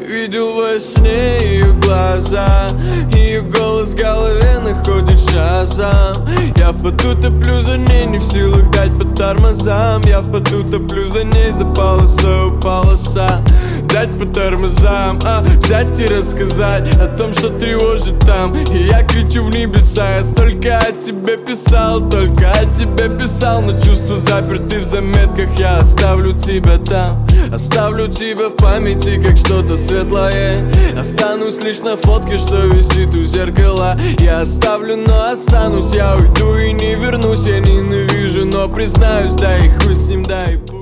видел во сне ее глаза, ее голос в голове находит шазам. Я в поту топлю за ней, не в силах дать по тормозам. Я в поту топлю за ней, за полосой полоса. Дать по тормозам, взять и рассказать о том, что тревожит там. И я кричу в небеса, я столько о тебе писал, только о тебе писал. Но чувства заперты в заметках, я оставлю тебя там. Оставлю тебя в памяти, как что-то светлое. Останусь лишь на фотке, что висит у зеркала. Я оставлю, но останусь, я уйду и не вернусь. Я ненавижу, но признаюсь, да и хуй с ним, да и пусть.